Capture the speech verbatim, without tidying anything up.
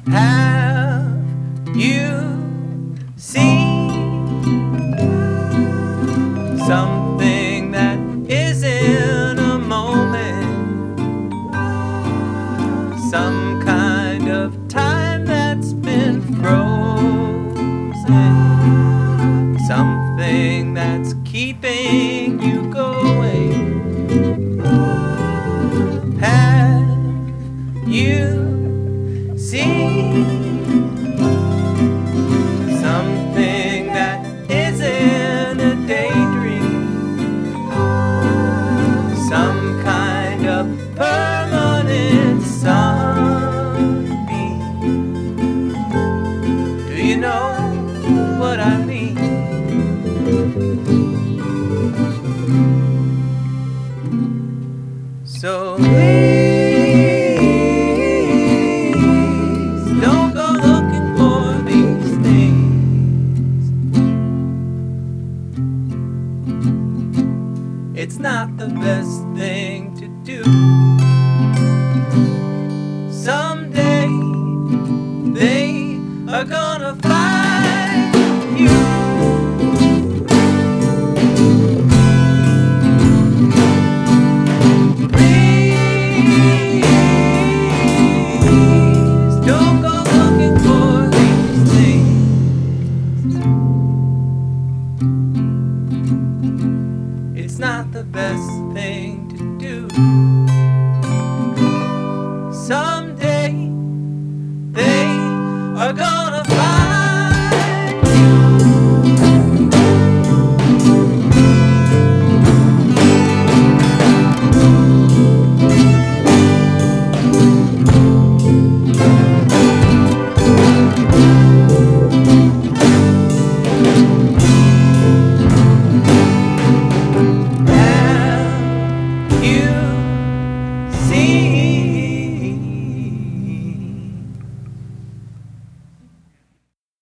Have you seen something that is in a moment? Some kind of time that's been frozen, something that's keeping you going. Have you seen something that isn't a daydream? Some kind of permanent sunbeam. Do you know what I mean? So please don't go looking for these things. It's not the best thing to do. Someday they are gonna find